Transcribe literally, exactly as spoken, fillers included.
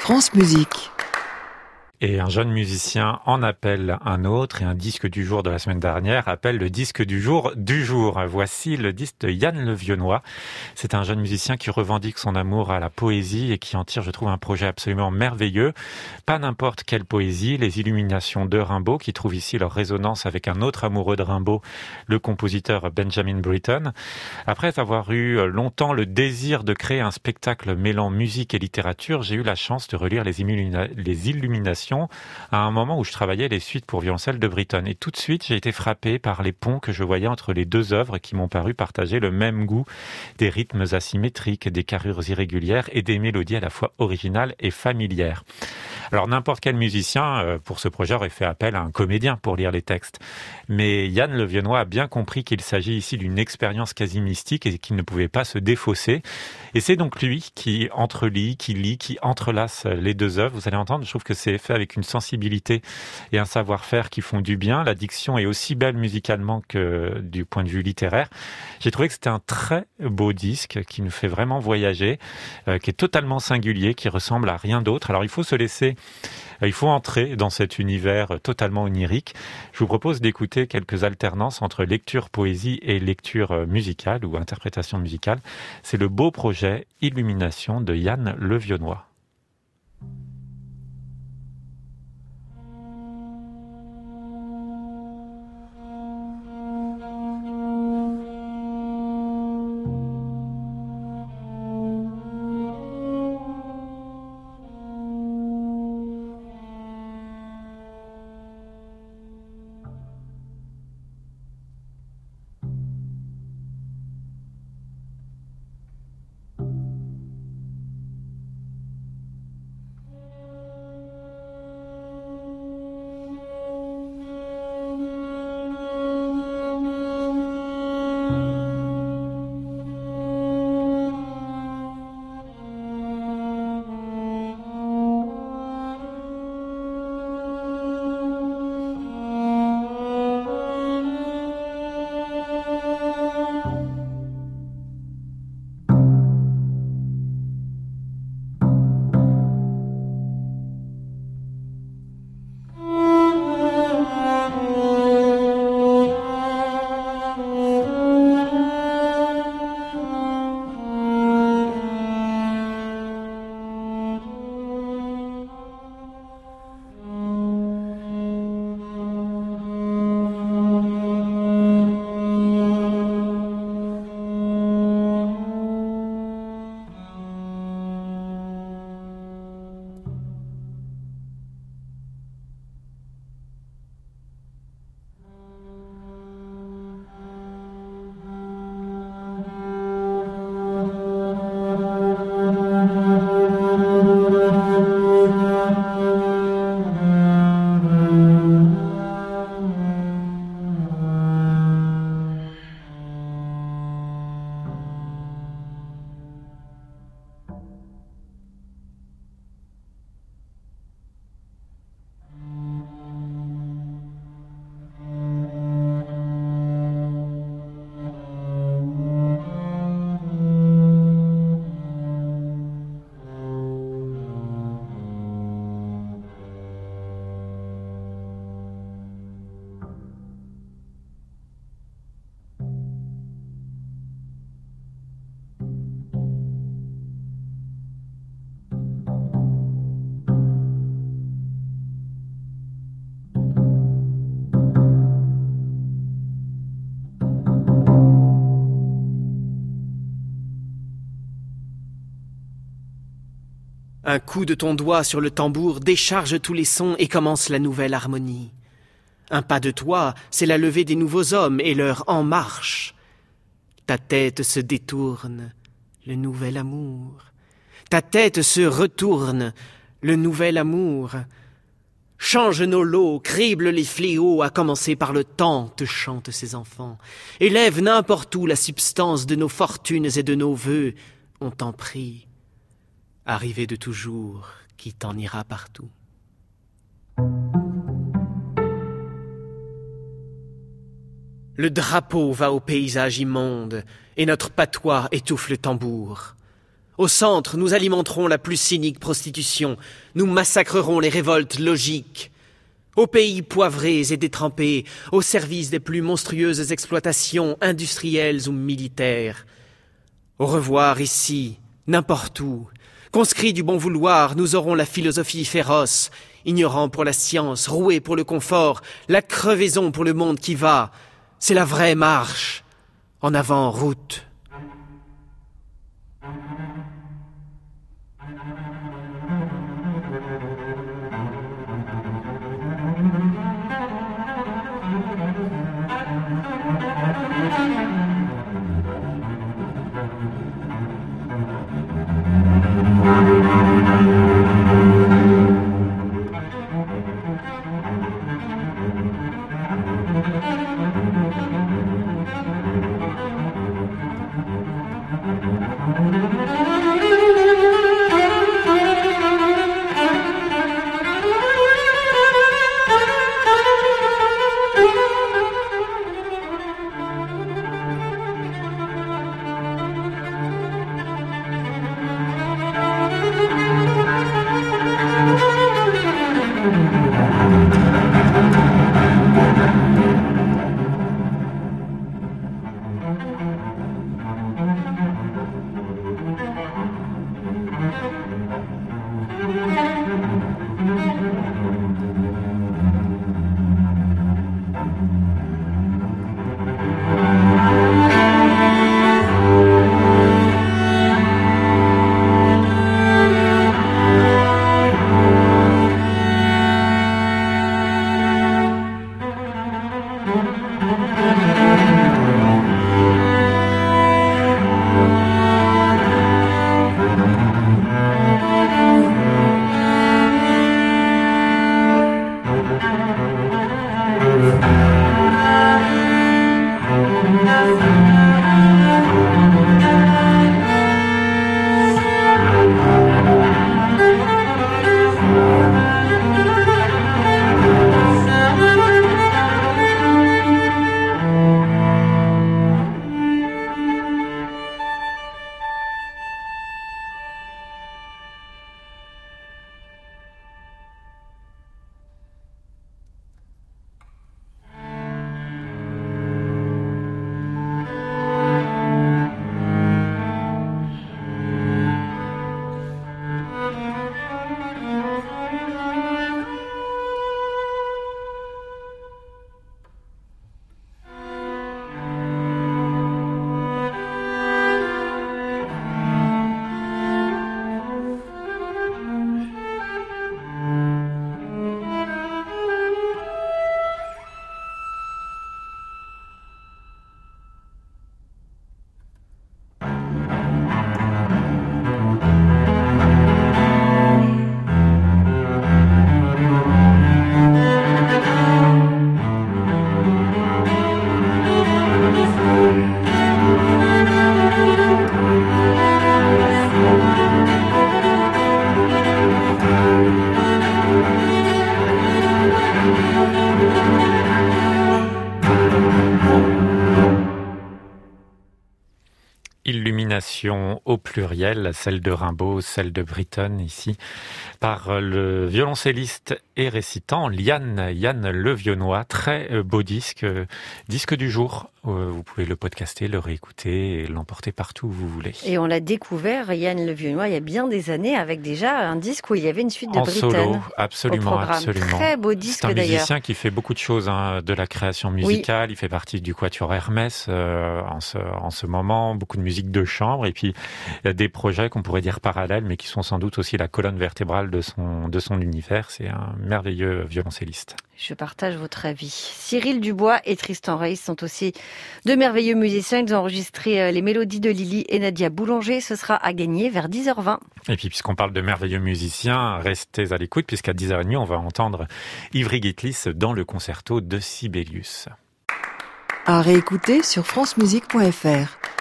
France Musique. Et un jeune musicien en appelle un autre, et un disque du jour de la semaine dernière appelle le disque du jour du jour. Voici le disque de Yann Le Vionnois. C'est un jeune musicien qui revendique son amour à la poésie et qui en tire, je trouve, un projet absolument merveilleux. Pas n'importe quelle poésie, les illuminations de Rimbaud, qui trouvent ici leur résonance avec un autre amoureux de Rimbaud, le compositeur Benjamin Britten. Après avoir eu longtemps le désir de créer un spectacle mêlant musique et littérature, j'ai eu la chance de relire les, illumina- les illuminations à un moment où je travaillais les suites pour violoncelle de Britten. Et tout de suite, j'ai été frappé par les ponts que je voyais entre les deux œuvres qui m'ont paru partager le même goût, des rythmes asymétriques, des carrures irrégulières et des mélodies à la fois originales et familières. Alors n'importe quel musicien pour ce projet aurait fait appel à un comédien pour lire les textes. Mais Yann Le Vionnois a bien compris qu'il s'agit ici d'une expérience quasi mystique et qu'il ne pouvait pas se défausser. Et c'est donc lui qui entrelit, qui lit, qui entrelace les deux œuvres. Vous allez entendre, je trouve que c'est fait avec une sensibilité et un savoir-faire qui font du bien. La diction est aussi belle musicalement que du point de vue littéraire. J'ai trouvé que c'était un très beau disque qui nous fait vraiment voyager, euh, qui est totalement singulier, qui ressemble à rien d'autre. Alors il faut se laisser, euh, il faut entrer dans cet univers totalement onirique. Je vous propose d'écouter quelques alternances entre lecture poésie et lecture musicale ou interprétation musicale. C'est le beau projet Illumination de Yann Le Vionnois. Un coup de ton doigt sur le tambour décharge tous les sons et commence la nouvelle harmonie. Un pas de toi, c'est la levée des nouveaux hommes et leur en marche. Ta tête se détourne, le nouvel amour. Ta tête se retourne, le nouvel amour. Change nos lots, crible les fléaux, à commencer par le temps, te chantent ces enfants. Élève n'importe où la substance de nos fortunes et de nos vœux, on t'en prie. Arrivé de toujours, qui t'en ira partout. Le drapeau va au paysage immonde, et notre patois étouffe le tambour. Au centre, nous alimenterons la plus cynique prostitution. Nous massacrerons les révoltes logiques. Aux pays poivrés et détrempés, au service des plus monstrueuses exploitations industrielles ou militaires. Au revoir ici, n'importe où. Conscrits du bon vouloir, nous aurons la philosophie féroce, ignorants pour la science, roués pour le confort, la crevaison pour le monde qui va. C'est la vraie marche. En avant, route. Illumination au pluriel, celle de Rimbaud, celle de Britten ici, par le violoncelliste et récitant Yann, Yann Levionnois. Très beau disque, disque du jour. Vous pouvez le podcaster, le réécouter et l'emporter partout où vous voulez. Et on l'a découvert, Yann Levionnois, il y a bien des années, avec déjà un disque où il y avait une suite de en Britten. Solo, absolument, absolument. Très beau disque d'ailleurs. C'est un d'ailleurs. musicien qui fait beaucoup de choses, hein, de la création musicale. Oui. Il fait partie du Quatuor Hermès euh, en, ce, en ce moment, beaucoup de musique de chambre. Et puis, il y a des projets qu'on pourrait dire parallèles, mais qui sont sans doute aussi la colonne vertébrale de son, de son univers. C'est un merveilleux violoncelliste. Je partage votre avis. Cyril Dubois et Tristan Reis sont aussi deux merveilleux musiciens. Ils ont enregistré les mélodies de Lily et Nadia Boulanger. Ce sera à gagner vers dix heures vingt. Et puis, puisqu'on parle de merveilleux musiciens, restez à l'écoute, puisqu'à dix heures trente, on va entendre Ivry Gitlis dans le concerto de Sibelius. À réécouter sur francemusique point f r.